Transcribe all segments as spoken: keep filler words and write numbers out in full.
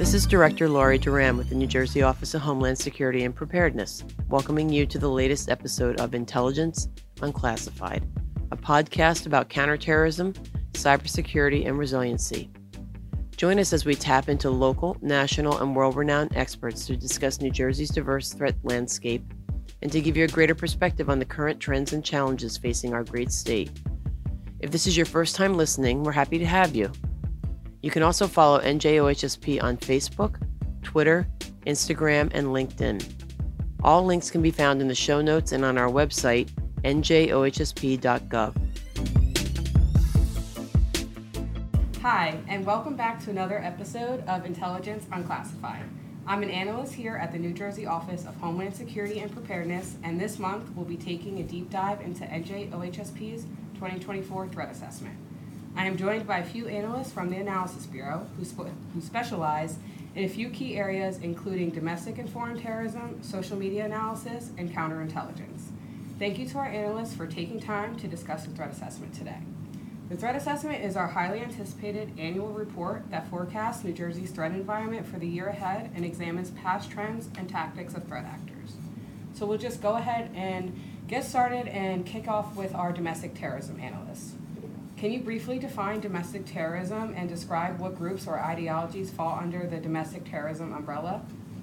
This is Director Laurie Duran with the New Jersey Office of Homeland Security and Preparedness, welcoming you to the latest episode of Intelligence Unclassified, a podcast about counterterrorism, cybersecurity, and resiliency. Join us as we tap into local, national, and world-renowned experts to discuss New Jersey's diverse threat landscape and to give you a greater perspective on the current trends and challenges facing our great state. If this is your first time listening, we're happy to have you. You can also follow N J O H S P on Facebook, Twitter, Instagram, and LinkedIn. All links can be found in the show notes and on our website, N J O H S P dot gov. Hi, and welcome back to another episode of Intelligence Unclassified. I'm an analyst here at the New Jersey Office of Homeland Security and Preparedness, and this month we'll be taking a deep dive into N J O H S P's twenty twenty-four Threat Assessment. I am joined by a few analysts from the Analysis Bureau who, sp- who specialize in a few key areas, including domestic and foreign terrorism, social media analysis, and counterintelligence. Thank you to our analysts for taking time to discuss the threat assessment today. The threat assessment is our highly anticipated annual report that forecasts New Jersey's threat environment for the year ahead and examines past trends and tactics of threat actors. So we'll just go ahead and get started and kick off with our domestic terrorism analysts. Can you briefly define domestic terrorism and describe what groups or ideologies fall under the domestic terrorism umbrella?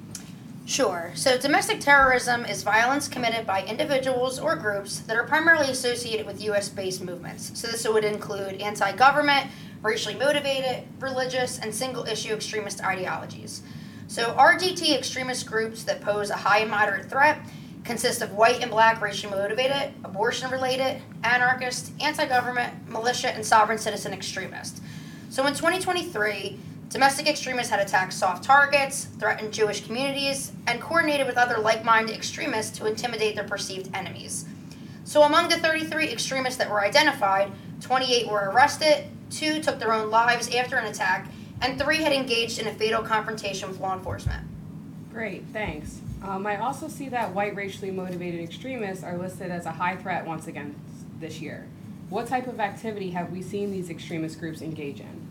Sure. So domestic terrorism is violence committed by individuals or groups that are primarily associated with U S-based movements. So this would include anti-government, racially motivated, religious, and single-issue extremist ideologies. So R D T extremist groups that pose a high and moderate threat consist of white and black racially motivated, abortion-related, anarchist, anti-government, militia, and sovereign citizen extremists. So in twenty twenty-three, domestic extremists had attacked soft targets, threatened Jewish communities, and coordinated with other like-minded extremists to intimidate their perceived enemies. So among the thirty-three extremists that were identified, twenty-eight were arrested, two took their own lives after an attack, and three had engaged in a fatal confrontation with law enforcement. Great, thanks. Um, I also see that white racially motivated extremists are listed as a high threat once again this year. What type of activity have we seen these extremist groups engage in?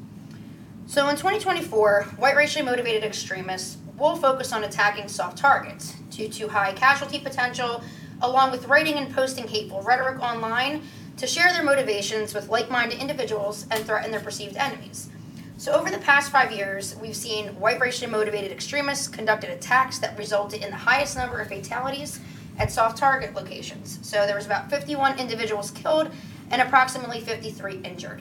So in twenty twenty-four, white racially motivated extremists will focus on attacking soft targets due to high casualty potential, along with writing and posting hateful rhetoric online to share their motivations with like-minded individuals and threaten their perceived enemies. So over the past five years, we've seen white racially motivated extremists conducted attacks that resulted in the highest number of fatalities at soft target locations. So there was about fifty-one individuals killed and approximately fifty-three injured.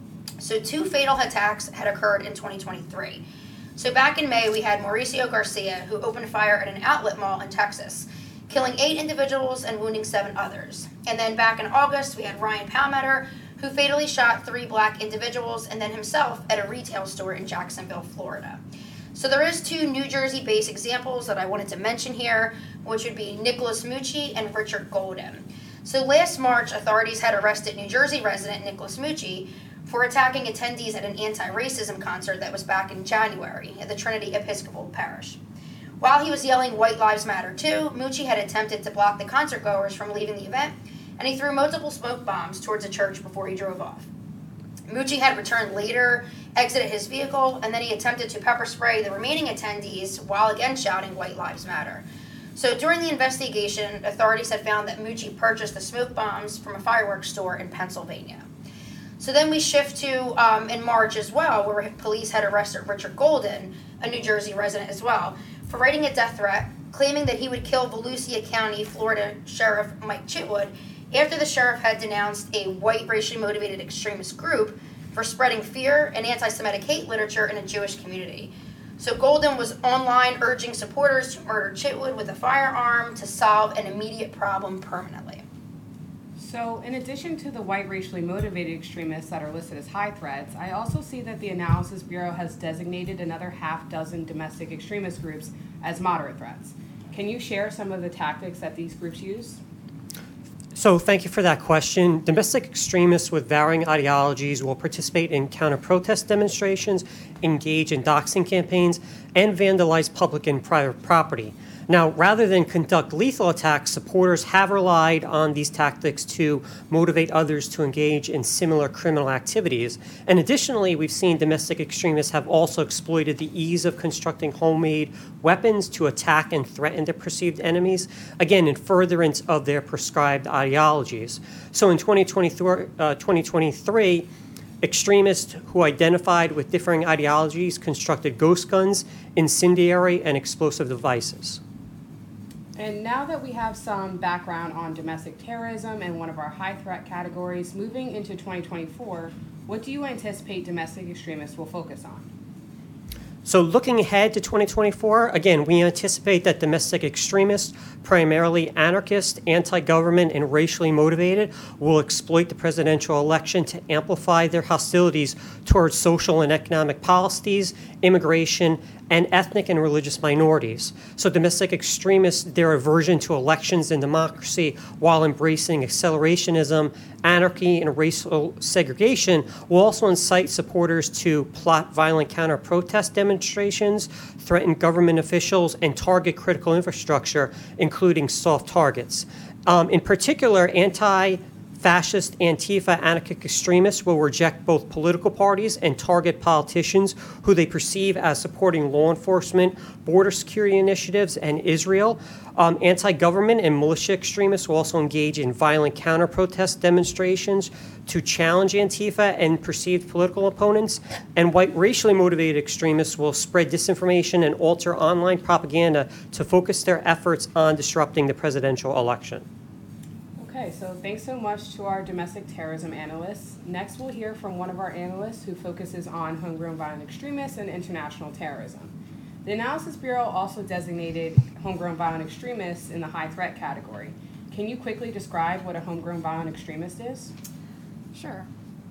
So two fatal attacks had occurred in twenty twenty-three. So back in May, we had Mauricio Garcia, who opened fire at an outlet mall in Texas, killing eight individuals and wounding seven others. And then back in August, we had Ryan Palmetter, who fatally shot three black individuals and then himself at a retail store in Jacksonville, Florida. So there is two New Jersey-based examples that I wanted to mention here, which would be Nicholas Mucci and Richard Golden. So last March, authorities had arrested New Jersey resident Nicholas Mucci for attacking attendees at an anti-racism concert that was back in January at the Trinity Episcopal Parish. While he was yelling "White Lives Matter too," Mucci had attempted to block the concert goers from leaving the event, and he threw multiple smoke bombs towards the church before he drove off. Mucci had returned later, exited his vehicle, and then he attempted to pepper spray the remaining attendees while again shouting "White Lives Matter." So during the investigation, authorities had found that Mucci purchased the smoke bombs from a fireworks store in Pennsylvania. So then we shift to um, in March as well, where police had arrested Richard Golden, a New Jersey resident as well, for writing a death threat, claiming that he would kill Volusia County, Florida Sheriff Mike Chitwood after the sheriff had denounced a white racially motivated extremist group for spreading fear and anti-Semitic hate literature in a Jewish community. So Golden was online urging supporters to murder Chitwood with a firearm to solve an immediate problem permanently. So in addition to the white racially motivated extremists that are listed as high threats, I also see that the Analysis Bureau has designated another half dozen domestic extremist groups as moderate threats. Can you share some of the tactics that these groups use? So thank you for that question. Domestic extremists with varying ideologies will participate in counter-protest demonstrations, engage in doxing campaigns, and vandalize public and private property. Now, rather than conduct lethal attacks, supporters have relied on these tactics to motivate others to engage in similar criminal activities. And additionally, we've seen domestic extremists have also exploited the ease of constructing homemade weapons to attack and threaten their perceived enemies, again, in furtherance of their prescribed ideologies. So in twenty twenty-three, uh, twenty twenty-three extremists who identified with differing ideologies constructed ghost guns, incendiary, and explosive devices. And now that we have some background on domestic terrorism and one of our high threat categories, moving into twenty twenty-four, what do you anticipate domestic extremists will focus on? So looking ahead to twenty twenty-four, again, we anticipate that domestic extremists, primarily anarchist, anti-government, and racially motivated, will exploit the presidential election to amplify their hostilities towards social and economic policies, immigration, and ethnic and religious minorities. So domestic extremists, their aversion to elections and democracy while embracing accelerationism, anarchy, and racial segregation will also incite supporters to plot violent counter-protest demonstrations, threaten government officials, and target critical infrastructure, including soft targets. Um, in particular, anti Fascist, Antifa, anarchic extremists will reject both political parties and target politicians who they perceive as supporting law enforcement, border security initiatives, and Israel. Um, anti-government and militia extremists will also engage in violent counter-protest demonstrations to challenge Antifa and perceived political opponents. And white racially motivated extremists will spread disinformation and alter online propaganda to focus their efforts on disrupting the presidential election. Okay, so thanks so much to our domestic terrorism analysts. Next, we'll hear from one of our analysts who focuses on homegrown violent extremists and international terrorism. The Analysis Bureau also designated homegrown violent extremists in the high threat category. Can you quickly describe what a homegrown violent extremist is? Sure.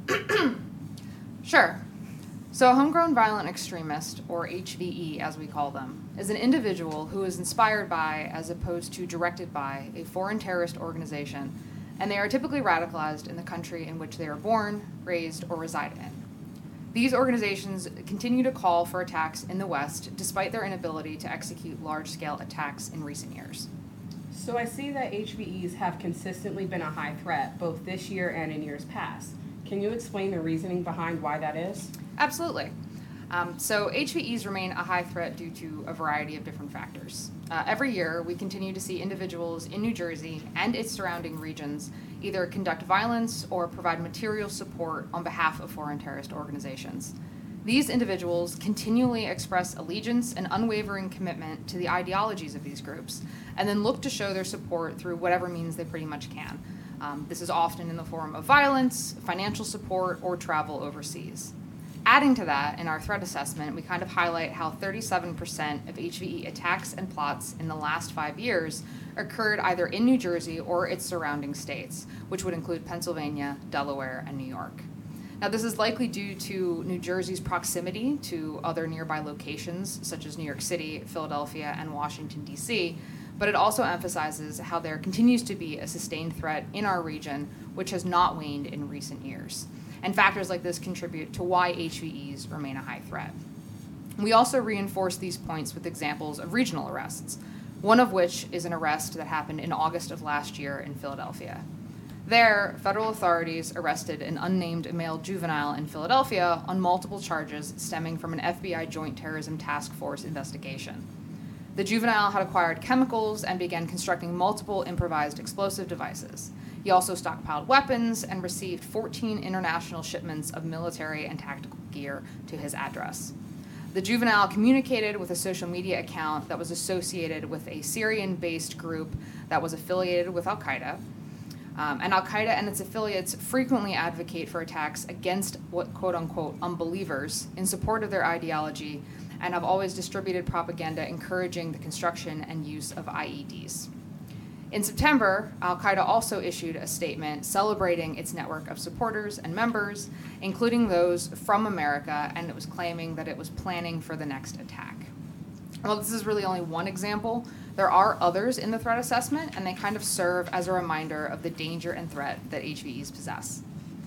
Sure. So a homegrown violent extremist, or H V E as we call them, is an individual who is inspired by, as opposed to directed by, a foreign terrorist organization, and they are typically radicalized in the country in which they are born, raised, or reside in. These organizations continue to call for attacks in the West, despite their inability to execute large-scale attacks in recent years. So I see that H V Es have consistently been a high threat, both this year and in years past. Can you explain the reasoning behind why that is? Absolutely. Um, so H V Es remain a high threat due to a variety of different factors. Uh, every year, we continue to see individuals in New Jersey and its surrounding regions either conduct violence or provide material support on behalf of foreign terrorist organizations. These individuals continually express allegiance and unwavering commitment to the ideologies of these groups, and then look to show their support through whatever means they pretty much can. Um, this is often in the form of violence, financial support, or travel overseas. Adding to that, in our threat assessment, we kind of highlight how thirty-seven percent of H V E attacks and plots in the last five years occurred either in New Jersey or its surrounding states, which would include Pennsylvania, Delaware, and New York. Now, this is likely due to New Jersey's proximity to other nearby locations, such as New York City, Philadelphia, and Washington, D C, but it also emphasizes how there continues to be a sustained threat in our region, which has not waned in recent years. And factors like this contribute to why H V Es remain a high threat. We also reinforce these points with examples of regional arrests, one of which is an arrest that happened in August of last year in Philadelphia. There, federal authorities arrested an unnamed male juvenile in Philadelphia on multiple charges stemming from an F B I Joint Terrorism Task Force investigation. The juvenile had acquired chemicals and began constructing multiple improvised explosive devices. He also stockpiled weapons and received fourteen international shipments of military and tactical gear to his address. The juvenile communicated with a social media account that was associated with a Syrian-based group that was affiliated with Al-Qaeda. Um, and Al-Qaeda and its affiliates frequently advocate for attacks against what quote-unquote unbelievers in support of their ideology, and have always distributed propaganda encouraging the construction and use of I E Ds. In September, Al-Qaeda also issued a statement celebrating its network of supporters and members, including those from America, and it was claiming that it was planning for the next attack. Well, this is really only one example. There are others in the threat assessment, and they kind of serve as a reminder of the danger and threat that H V Es possess.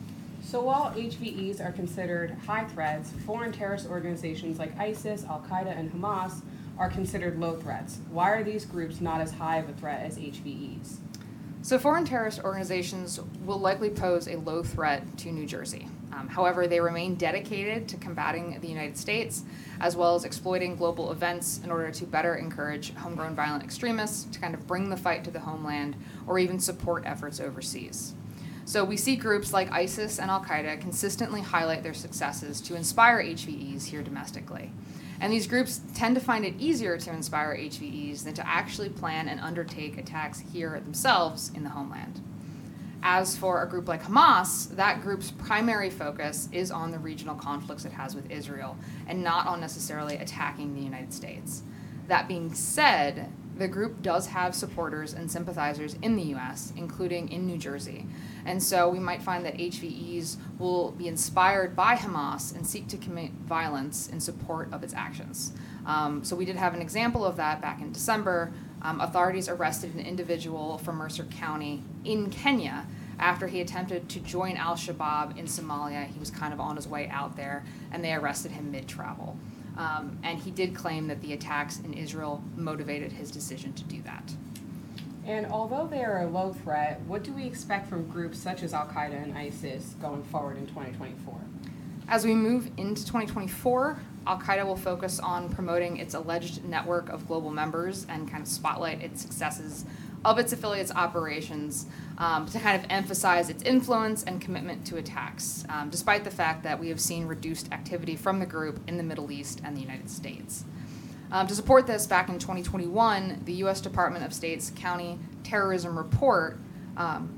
So while H V Es are considered high threats, foreign terrorist organizations like ISIS, Al-Qaeda, and Hamas are considered low threats. Why are these groups not as high of a threat as H V Es? So foreign terrorist organizations will likely pose a low threat to New Jersey. Um, however, they remain dedicated to combating the United States, as well as exploiting global events in order to better encourage homegrown violent extremists to kind of bring the fight to the homeland or even support efforts overseas. So we see groups like ISIS and Al-Qaeda consistently highlight their successes to inspire H V Es here domestically. And these groups tend to find it easier to inspire H V Es than to actually plan and undertake attacks here themselves in the homeland. As for a group like Hamas, that group's primary focus is on the regional conflicts it has with Israel and not on necessarily attacking the United States. That being said, the group does have supporters and sympathizers in the U S, including in New Jersey. And so we might find that H V Es will be inspired by Hamas and seek to commit violence in support of its actions. Um, so we did have an example of that back in December. Um, authorities arrested an individual from Mercer County in Kenya after he attempted to join al-Shabaab in Somalia. He was kind of on his way out there, and they arrested him mid-travel. Um, and he did claim that the attacks in Israel motivated his decision to do that. And although they are a low threat, what do we expect from groups such as Al-Qaeda and ISIS going forward in twenty twenty-four? As we move into twenty twenty-four, Al-Qaeda will focus on promoting its alleged network of global members and kind of spotlight its successes of its affiliates' operations um, to kind of emphasize its influence and commitment to attacks, um, despite the fact that we have seen reduced activity from the group in the Middle East and the United States. Um, to support this, back in twenty twenty-one, the U S Department of State's County Terrorism Report um,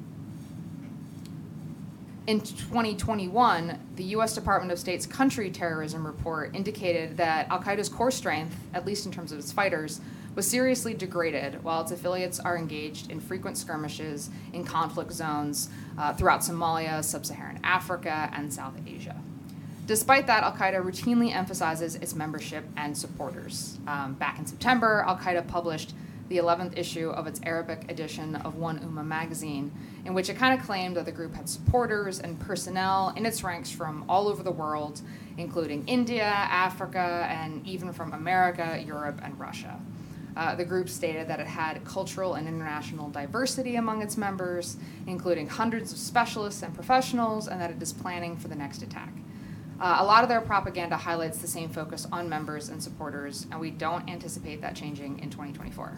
In twenty twenty-one, the U S Department of State's Country Terrorism Report indicated that Al-Qaeda's core strength, at least in terms of its fighters, was seriously degraded while its affiliates are engaged in frequent skirmishes in conflict zones uh, throughout Somalia, Sub-Saharan Africa, and South Asia. Despite that, Al-Qaeda routinely emphasizes its membership and supporters. Um, back in September, Al-Qaeda published the eleventh issue of its Arabic edition of One Ummah magazine, in which it kind of claimed that the group had supporters and personnel in its ranks from all over the world, including India, Africa, and even from America, Europe, and Russia. Uh, the group stated that it had cultural and international diversity among its members, including hundreds of specialists and professionals, and that it is planning for the next attack. Uh, a lot of their propaganda highlights the same focus on members and supporters, and we don't anticipate that changing in twenty twenty-four.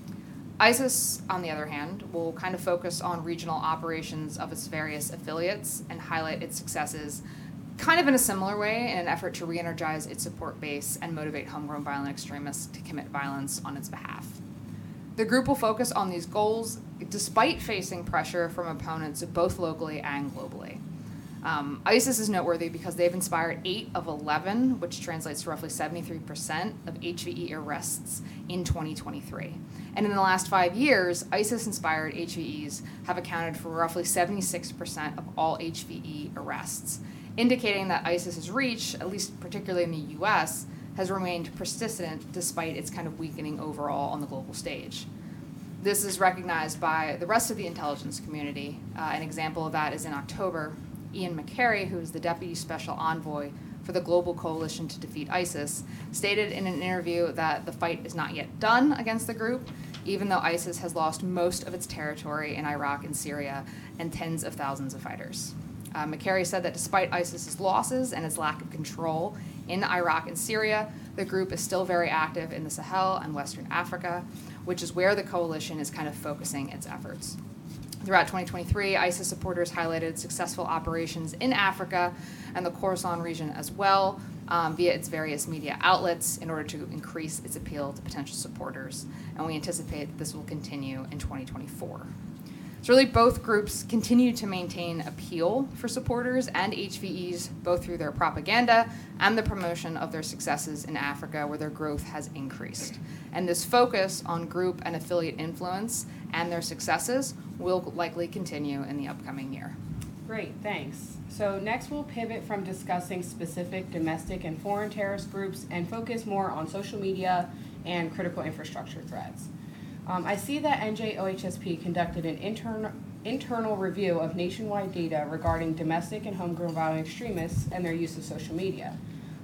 ISIS, on the other hand, will kind of focus on regional operations of its various affiliates and highlight its successes kind of in a similar way in an effort to re-energize its support base and motivate homegrown violent extremists to commit violence on its behalf. The group will focus on these goals despite facing pressure from opponents both locally and globally. Um, ISIS is noteworthy because they've inspired eight of eleven, which translates to roughly seventy-three percent of H V E arrests in twenty twenty-three. And in the last five years, ISIS-inspired H V Es have accounted for roughly seventy-six percent of all H V E arrests, indicating that ISIS's reach, at least particularly in the U S, has remained persistent despite its kind of weakening overall on the global stage. This is recognized by the rest of the intelligence community. Uh, an example of that is in October, Ian McCary, who is the Deputy Special Envoy for the Global Coalition to Defeat ISIS, stated in an interview that the fight is not yet done against the group, even though ISIS has lost most of its territory in Iraq and Syria and tens of thousands of fighters. Uh, McCary said that despite ISIS's losses and its lack of control in Iraq and Syria, the group is still very active in the Sahel and Western Africa, which is where the coalition is kind of focusing its efforts. Throughout twenty twenty-three, ISIS supporters highlighted successful operations in Africa and the Khorasan region as well, um, via its various media outlets in order to increase its appeal to potential supporters, and we anticipate that this will continue in twenty twenty-four. So really both groups continue to maintain appeal for supporters and H V Es, both through their propaganda and the promotion of their successes in Africa, where their growth has increased. And this focus on group and affiliate influence and their successes will likely continue in the upcoming year. Great, thanks. So next we'll pivot from discussing specific domestic and foreign terrorist groups and focus more on social media and critical infrastructure threats. Um, I see that N J O H S P conducted an intern, internal review of nationwide data regarding domestic and homegrown violent extremists and their use of social media.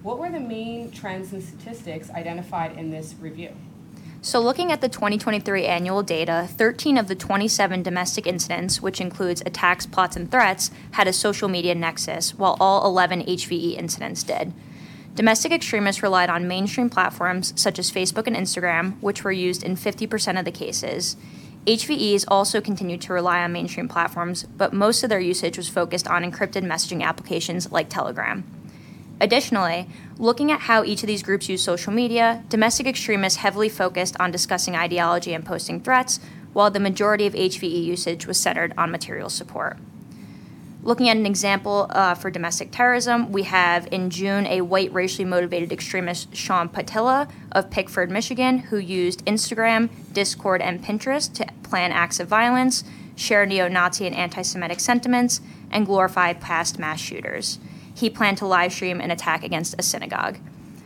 What were the main trends and statistics identified in this review? So looking at the twenty twenty-three annual data, thirteen of the twenty-seven domestic incidents, which includes attacks, plots, and threats, had a social media nexus, while all eleven H V E incidents did. Domestic extremists relied on mainstream platforms such as Facebook and Instagram, which were used in fifty percent of the cases. H V Es also continued to rely on mainstream platforms, but most of their usage was focused on encrypted messaging applications like Telegram. Additionally, looking at how each of these groups use social media, domestic extremists heavily focused on discussing ideology and posting threats, while the majority of H V E usage was centered on material support. Looking at an example uh, for domestic terrorism, we have in June a white racially motivated extremist, Sean Patilla of Pickford, Michigan, who used Instagram, Discord, and Pinterest to plan acts of violence, share neo-Nazi and anti-Semitic sentiments, and glorify past mass shooters. He planned to live stream an attack against a synagogue.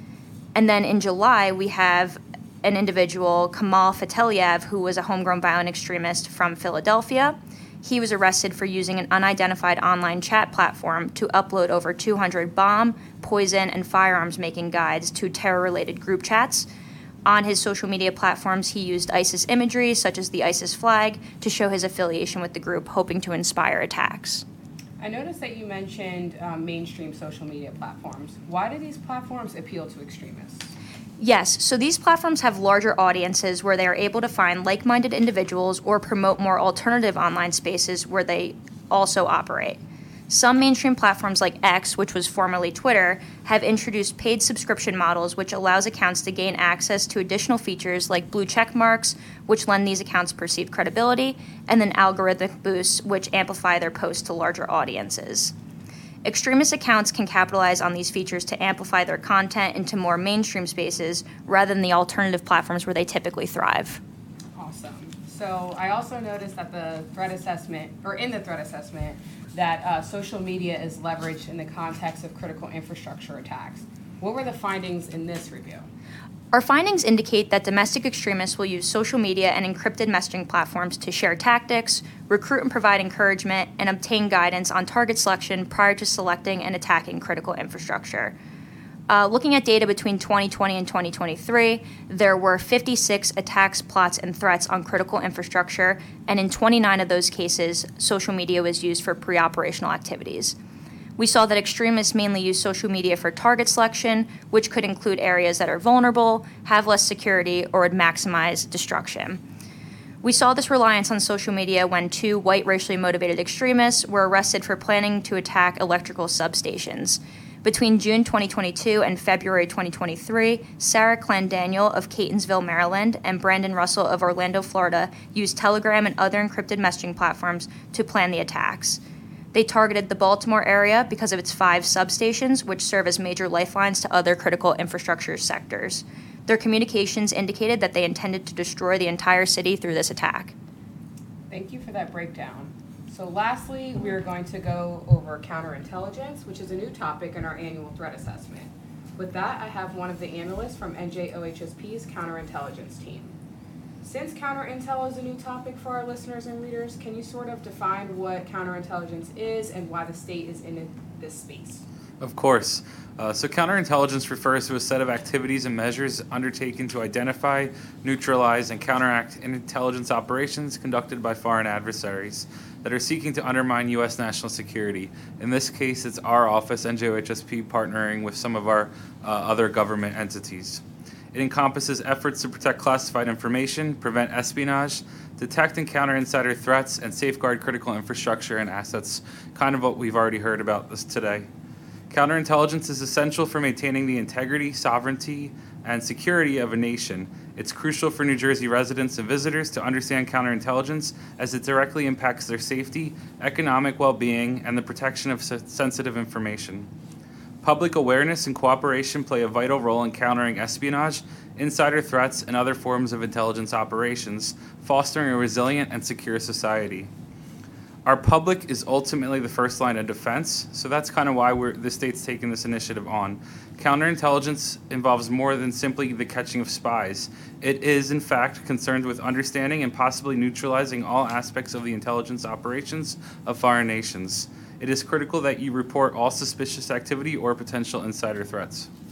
And then in July, we have an individual, Kamal Fateliev, who was a homegrown violent extremist from Philadelphia. He was arrested for using an unidentified online chat platform to upload over two hundred bomb, poison, and firearms making guides to terror-related group chats. On his social media platforms, he used ISIS imagery, such as the ISIS flag, to show his affiliation with the group, hoping to inspire attacks. I noticed that you mentioned um, mainstream social media platforms. Why do these platforms appeal to extremists? Yes, so these platforms have larger audiences where they are able to find like-minded individuals or promote more alternative online spaces where they also operate. Some mainstream platforms like X, which was formerly Twitter, have introduced paid subscription models which allows accounts to gain access to additional features like blue check marks, which lend these accounts perceived credibility, and then algorithmic boosts, which amplify their posts to larger audiences. Extremist accounts can capitalize on these features to amplify their content into more mainstream spaces rather than the alternative platforms where they typically thrive. Awesome. So I also noticed that the threat assessment, or in the threat assessment, that uh, social media is leveraged in the context of critical infrastructure attacks. What were the findings in this review? Our findings indicate that domestic extremists will use social media and encrypted messaging platforms to share tactics, recruit and provide encouragement, and obtain guidance on target selection prior to selecting and attacking critical infrastructure. Uh, looking at data between twenty twenty and twenty twenty-three, there were fifty-six attacks, plots, and threats on critical infrastructure, and in twenty-nine of those cases, social media was used for pre-operational activities. We saw that extremists mainly use social media for target selection, which could include areas that are vulnerable, have less security, or would maximize destruction. We saw this reliance on social media when two white racially motivated extremists were arrested for planning to attack electrical substations. Between June twenty twenty-two and February twenty twenty-three, Sarah Clandaniel of Catonsville, Maryland, and Brandon Russell of Orlando, Florida, used Telegram and other encrypted messaging platforms to plan the attacks. They targeted the Baltimore area because of its five substations, which serve as major lifelines to other critical infrastructure sectors. Their communications indicated that they intended to destroy the entire city through this attack. Thank you for that breakdown. So lastly, we are going to go over counterintelligence, which is a new topic in our annual threat assessment. With that, I have one of the analysts from N J O H S P's counterintelligence team. Since counterintel is a new topic for our listeners and readers, can you sort of define what counterintelligence is and why the state is in this space? Of course. Uh, so counterintelligence refers to a set of activities and measures undertaken to identify, neutralize, and counteract intelligence operations conducted by foreign adversaries that are seeking to undermine U S national security. In this case, it's our office, N J O H S P, partnering with some of our uh, other government entities. It encompasses efforts to protect classified information, prevent espionage, detect and counter insider threats, and safeguard critical infrastructure and assets, kind of what we've already heard about this today. Counterintelligence is essential for maintaining the integrity, sovereignty, and security of a nation. It's crucial for New Jersey residents and visitors to understand counterintelligence as it directly impacts their safety, economic well-being, and the protection of sensitive information. Public awareness and cooperation play a vital role in countering espionage, insider threats, and other forms of intelligence operations, fostering a resilient and secure society. Our public is ultimately the first line of defense, so that's kind of why we're, the state's taking this initiative on. Counterintelligence involves more than simply the catching of spies. It is, in fact, concerned with understanding and possibly neutralizing all aspects of the intelligence operations of foreign nations. It is critical that you report all suspicious activity or potential insider threats.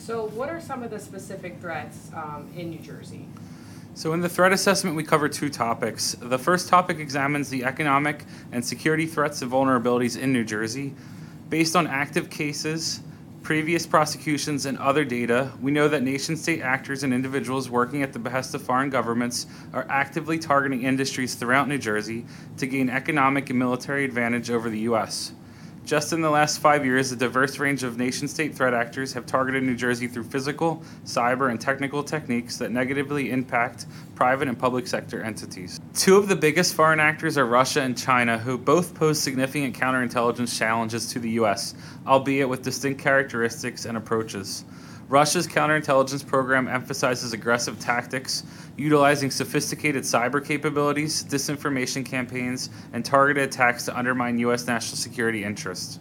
So what are some of the specific threats um, in New Jersey? So in the threat assessment, we cover two topics. The first topic examines the economic and security threats and vulnerabilities in New Jersey. Based on active cases, previous prosecutions, and other data, we know that nation-state actors and individuals working at the behest of foreign governments are actively targeting industries throughout New Jersey to gain economic and military advantage over the U S. Just in the last five years, a diverse range of nation-state threat actors have targeted New Jersey through physical, cyber, and technical techniques that negatively impact private and public sector entities. Two of the biggest foreign actors are Russia and China, who both pose significant counterintelligence challenges to the U S, albeit with distinct characteristics and approaches. Russia's counterintelligence program emphasizes aggressive tactics, utilizing sophisticated cyber capabilities, disinformation campaigns, and targeted attacks to undermine U S national security interests.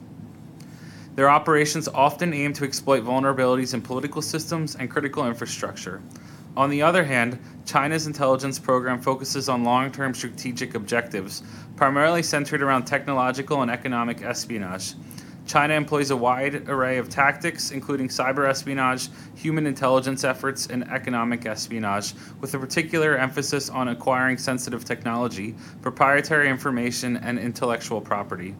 Their operations often aim to exploit vulnerabilities in political systems and critical infrastructure. On the other hand, China's intelligence program focuses on long-term strategic objectives, primarily centered around technological and economic espionage. China employs a wide array of tactics, including cyber espionage, human intelligence efforts, and economic espionage, with a particular emphasis on acquiring sensitive technology, proprietary information, and intellectual property.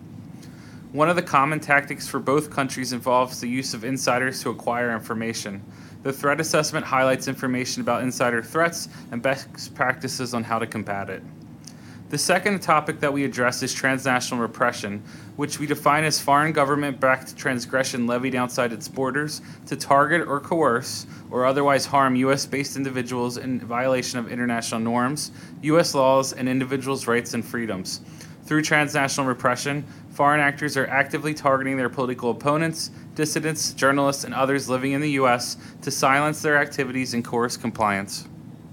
One of the common tactics for both countries involves the use of insiders to acquire information. The threat assessment highlights information about insider threats and best practices on how to combat it. The second topic that we address is transnational repression, which we define as foreign government-backed transgression levied outside its borders to target or coerce or otherwise harm U S-based individuals in violation of international norms, U S laws, and individuals' rights and freedoms. Through transnational repression, foreign actors are actively targeting their political opponents, dissidents, journalists, and others living in the U S to silence their activities and coerce compliance.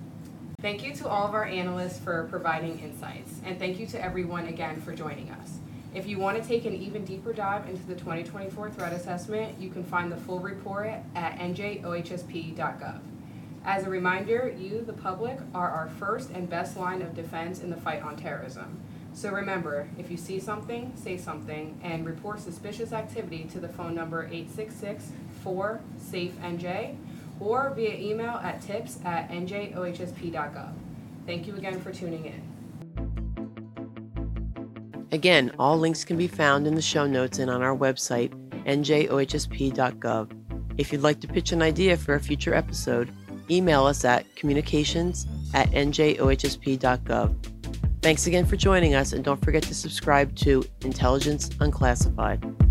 Thank you to all of our analysts for providing insights, and thank you to everyone again for joining us. If you want to take an even deeper dive into the twenty twenty-four threat assessment, you can find the full report at N J O H S P dot gov. As a reminder, you, the public, are our first and best line of defense in the fight on terrorism. So remember, if you see something, say something, and report suspicious activity to the phone number eight six six, four, SAFE N J, or via email at tips at N J O H S P dot gov. Thank you again for tuning in. Again, all links can be found in the show notes and on our website, N J O H S P dot gov. If you'd like to pitch an idea for a future episode, email us at communications at N J O H S P dot gov. Thanks again for joining us, and don't forget to subscribe to Intelligence Unclassified.